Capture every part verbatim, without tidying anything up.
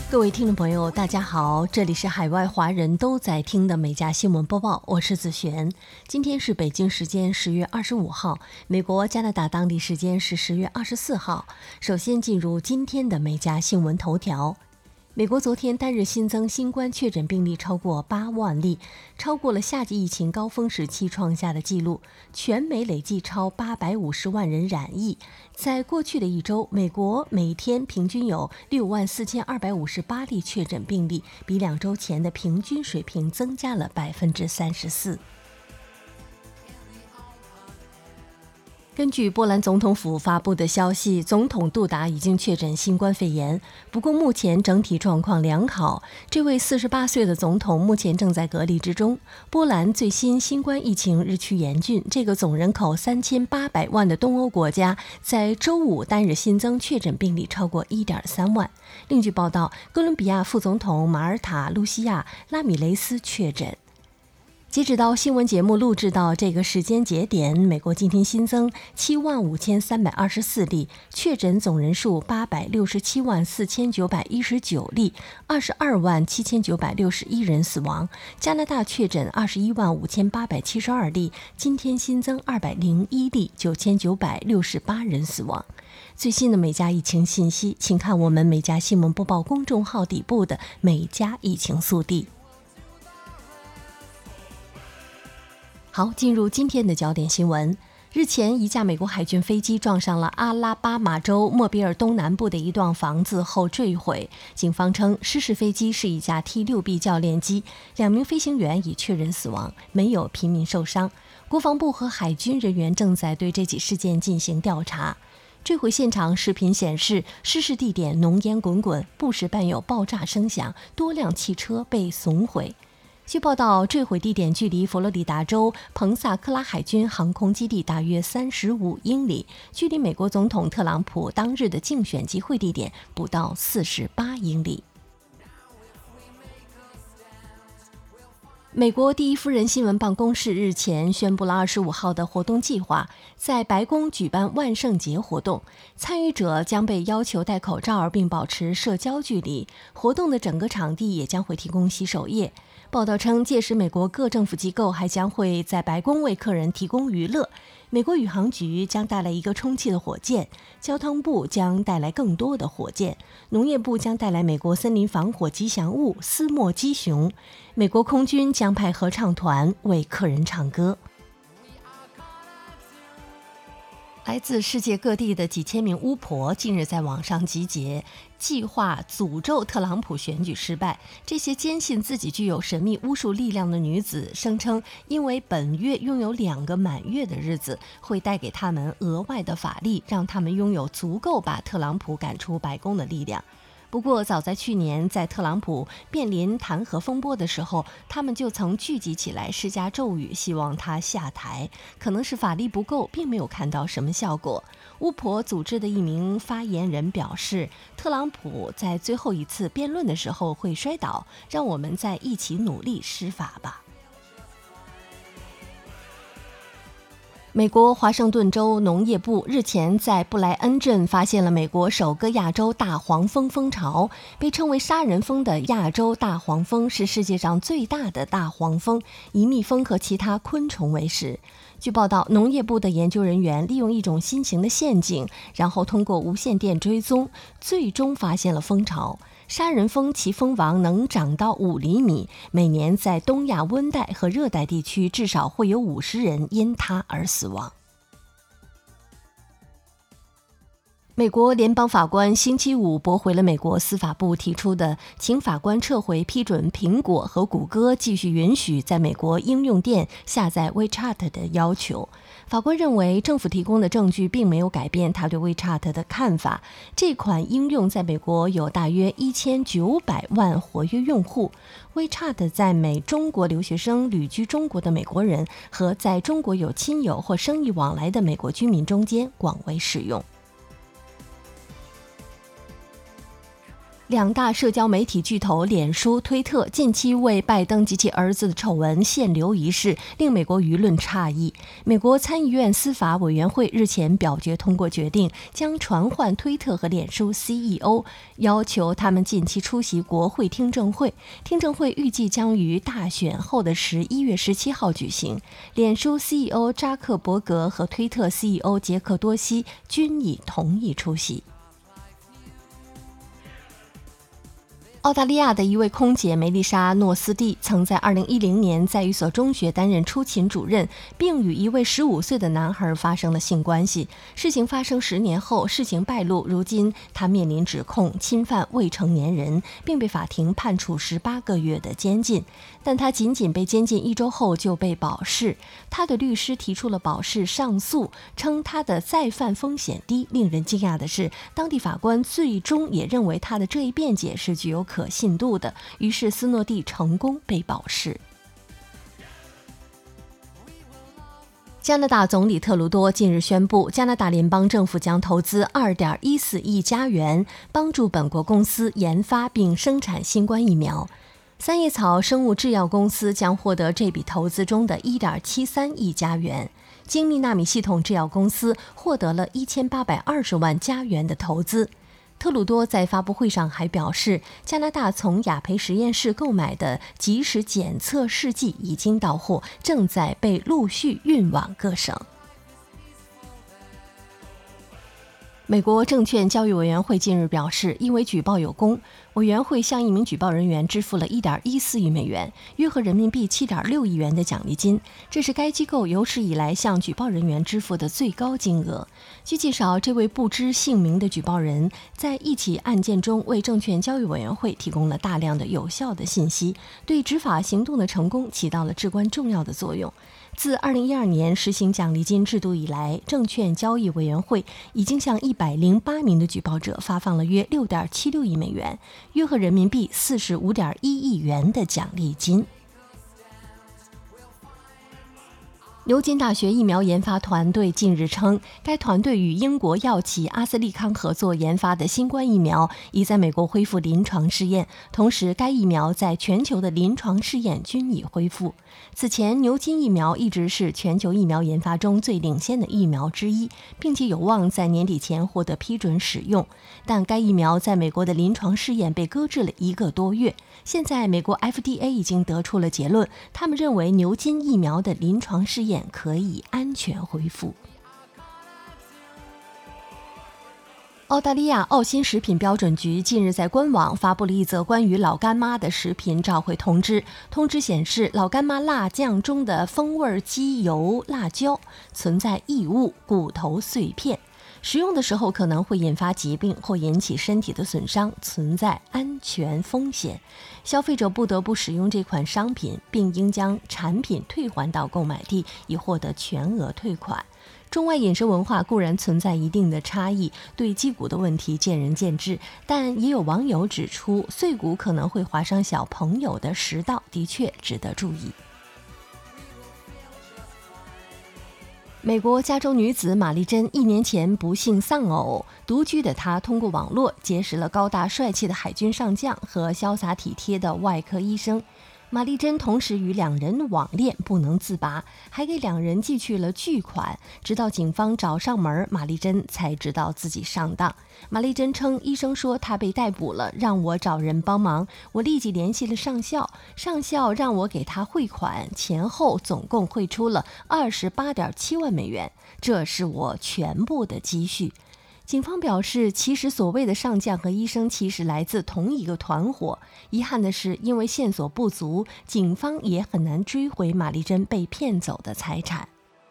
各位听众朋友大家好，这里是海外华人都在听的美家新闻播报，我是子璇。今天是北京时间十月二十五号，美国加拿大当地时间是十月二十四号。首先进入今天的美家新闻头条。美国昨天单日新增新冠确诊病例超过八万例，超过了夏季疫情高峰时期创下的纪录，全美累计超八百五十万人染疫。在过去的一周，美国每天平均有六万四千二百五十八例确诊病例，比两周前的平均水平增加了百分之三十四。根据波兰总统府发布的消息，总统杜达已经确诊新冠肺炎，不过目前整体状况良好。这位四十八岁的总统目前正在隔离之中。波兰最新新冠疫情日趋严峻，这个总人口三千八百万的东欧国家，在周五单日新增确诊病例超过 一点三万。另据报道，哥伦比亚副总统马尔塔·露西亚·拉米雷斯确诊。截止到新闻节目录制到这个时间节点，美国今天新增七万五千三百二十四例，确诊总人数八百六十七万四千九百一十九例，二十二万七千九百六十一人死亡。加拿大确诊二十一万五千八百七十二例，今天新增二百零一例，九千九百六十八人死亡。最新的美加疫情信息，请看我们美加新闻播报公众号底部的美加疫情速递。好，进入今天的焦点新闻。日前，一架美国海军飞机撞上了阿拉巴马州莫比尔东南部的一幢房子后坠毁。警方称，失事飞机是一架 T 六 B 教练机，两名飞行员已确认死亡，没有平民受伤。国防部和海军人员正在对这起事件进行调查。坠毁现场视频显示，失事地点浓烟滚滚，不时伴有爆炸声响，多辆汽车被损毁。据报道，坠毁地点距离佛罗里达州彭萨克拉海军航空基地大约三十五英里，距离美国总统特朗普当日的竞选集会地点不到四十八英里。美国第一夫人新闻办公室日前宣布了二十五号的活动计划，在白宫举办万圣节活动，参与者将被要求戴口罩并保持社交距离，活动的整个场地也将会提供洗手液。报道称，届时美国各政府机构还将会在白宫为客人提供娱乐。美国宇航局将带来一个充气的火箭，交通部将带来更多的火箭，农业部将带来美国森林防火吉祥物斯莫基熊，美国空军将派合唱团为客人唱歌。来自世界各地的几千名巫婆近日在网上集结，计划诅咒特朗普选举失败。这些坚信自己具有神秘巫术力量的女子声称，因为本月拥有两个满月的日子，会带给他们额外的法力，让他们拥有足够把特朗普赶出白宫的力量。不过早在去年，在特朗普面临弹劾风波的时候，他们就曾聚集起来施加咒语，希望他下台。可能是法力不够，并没有看到什么效果。巫婆组织的一名发言人表示，特朗普在最后一次辩论的时候会摔倒，让我们再一起努力施法吧。美国华盛顿州农业部日前在布莱恩镇发现了美国首个亚洲大黄蜂蜂巢，被称为杀人蜂的亚洲大黄蜂是世界上最大的大黄蜂，以蜜蜂和其他昆虫为食。据报道，农业部的研究人员利用一种新型的陷阱，然后通过无线电追踪，最终发现了蜂巢。杀人蜂其蜂王能长到五厘米，每年在东亚温带和热带地区至少会有五十人因它而死亡。美国联邦法官星期五驳回了美国司法部提出的请法官撤回批准苹果和谷歌继续允许在美国应用店下载 WeChat 的要求。法官认为，政府提供的证据并没有改变他对 WeChat 的看法。这款应用在美国有大约一千九百万活跃用户。WeChat 在美中国留学生、旅居中国的美国人和在中国有亲友或生意往来的美国居民中间广为使用。 两大社交媒体巨头脸书、推特近期为拜登及其儿子的丑闻限流一事，令美国舆论诧异。美国参议院司法委员会日前表决通过决定，将传唤推特和脸书 C E O， 要求他们近期出席国会听证会。听证会预计将于大选后的十一月十七号举行。脸书 C E O 扎克伯格和推特 C E O 杰克多西均已同意出席。澳大利亚的一位空姐梅丽莎·诺斯蒂曾在二零一零年在一所中学担任出勤主任，并与一位十五岁的男孩发生了性关系。事情发生十年后，事情败露，如今她面临指控侵犯未成年人，并被法庭判处十八个月的监禁。但她仅仅被监禁一周后就被保释。她的律师提出了保释上诉，称她的再犯风险低。令人惊讶的是，当地法官最终也认为她的这一辩解是具有可信度的，于是斯诺蒂成功被保释。加拿大总理特鲁多近日宣布，加拿大联邦政府将投资 二点一四亿加元，帮助本国公司研发并生产新冠疫苗。三叶草生物制药公司将获得这笔投资中的 一点七三亿加元。精密纳米系统制药公司获得了一千八百二十万加元的投资。特鲁多在发布会上还表示，加拿大从雅培实验室购买的即时检测试剂已经到货，正在被陆续运往各省。美国证券交易委员会近日表示，因为举报有功，委员会向一名举报人员支付了 一点一四亿美元，约合人民币 七点六亿元的奖励金，这是该机构有史以来向举报人员支付的最高金额。据介绍，这位不知姓名的举报人在一起案件中为证券交易委员会提供了大量的有效的信息，对执法行动的成功起到了至关重要的作用。自二零一二年实行奖励金制度以来，证券交易委员会已经向一百零八名的举报者发放了约 六点七六亿美元，约合人民币 四十五点一亿元的奖励金。牛津大学疫苗研发团队近日称，该团队与英国药企阿斯利康合作研发的新冠疫苗已在美国恢复临床试验，同时该疫苗在全球的临床试验均已恢复。此前，牛津疫苗一直是全球疫苗研发中最领先的疫苗之一，并且有望在年底前获得批准使用。但该疫苗在美国的临床试验被搁置了一个多月。现在，美国 F D A 已经得出了结论，他们认为牛津疫苗的临床试验可以安全恢复。澳大利亚澳新食品标准局近日在官网发布了一则关于老干妈的食品召回通知。通知显示，老干妈辣酱中的风味鸡油辣椒存在异物骨头碎片，食用的时候可能会引发疾病或引起身体的损伤，存在安全风险。消费者不得不使用这款商品，并应将产品退还到购买地，以获得全额退款。中外饮食文化固然存在一定的差异，对鸡骨的问题见仁见智，但也有网友指出，碎骨可能会划伤小朋友的食道，的确值得注意。美国加州女子玛丽珍一年前不幸丧偶，独居的她通过网络结识了高大帅气的海军上将和潇洒体贴的外科医生。玛丽珍同时与两人网恋不能自拔，还给两人寄去了巨款，直到警方找上门，玛丽珍才知道自己上当。玛丽珍称，医生说她被逮捕了，让我找人帮忙，我立即联系了上校，上校让我给他汇款，前后总共汇出了 二十八点七万美元，这是我全部的积蓄。警方表示，其实所谓的上将和医生其实来自同一个团伙。遗憾的是，因为线索不足，警方也很难追回玛丽珍被骗走的财产。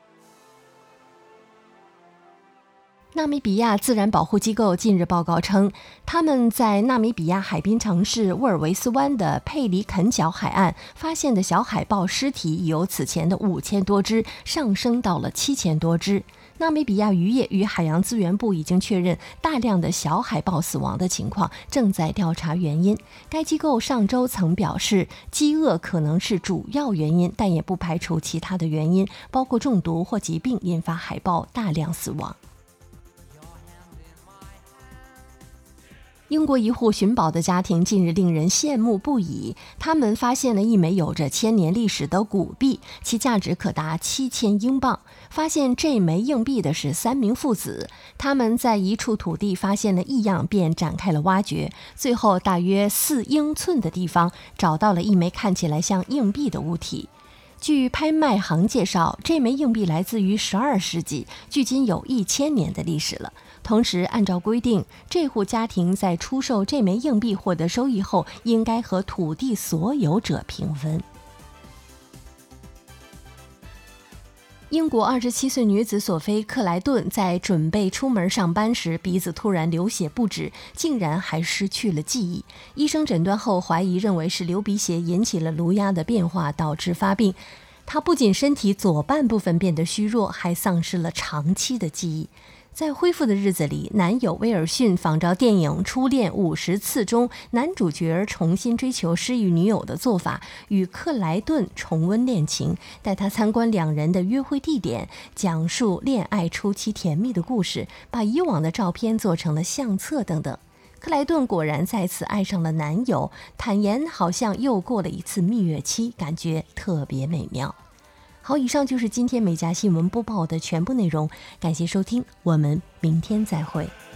纳米比亚自然保护机构近日报告称，他们在纳米比亚海滨城市沃尔维斯湾的佩里肯角海岸发现的小海豹尸体已由此前的五千多只上升到了七千多只。纳米比亚渔业与海洋资源部已经确认大量的小海豹死亡的情况，正在调查原因。该机构上周曾表示，饥饿可能是主要原因，但也不排除其他的原因，包括中毒或疾病引发海豹大量死亡。 英国一户寻宝的家庭近日令人羡慕不已，他们发现了一枚有着千年历史的古币，其价值可达七千英镑。发现这枚硬币的是三名父子，他们在一处土地发现了异样，便展开了挖掘，最后大约四英寸的地方找到了一枚看起来像硬币的物体。据拍卖行介绍，这枚硬币来自于十二世纪，距今有一千年的历史了。同时，按照规定，这户家庭在出售这枚硬币获得收益后，应该和土地所有者平分。英国二十七岁女子索菲·克莱顿在准备出门上班时，鼻子突然流血不止，竟然还失去了记忆。医生诊断后怀疑认为是流鼻血引起了颅压的变化，导致发病。她不仅身体左半部分变得虚弱，还丧失了长期的记忆。在恢复的日子里，男友威尔逊仿照电影《初恋五十次》中男主角重新追求失忆女友的做法，与克莱顿重温恋情，带她参观两人的约会地点，讲述恋爱初期甜蜜的故事，把以往的照片做成了相册等等。克莱顿果然再次爱上了男友，坦言好像又过了一次蜜月期，感觉特别美妙。好，以上就是今天每家新闻播报的全部内容，感谢收听，我们明天再会。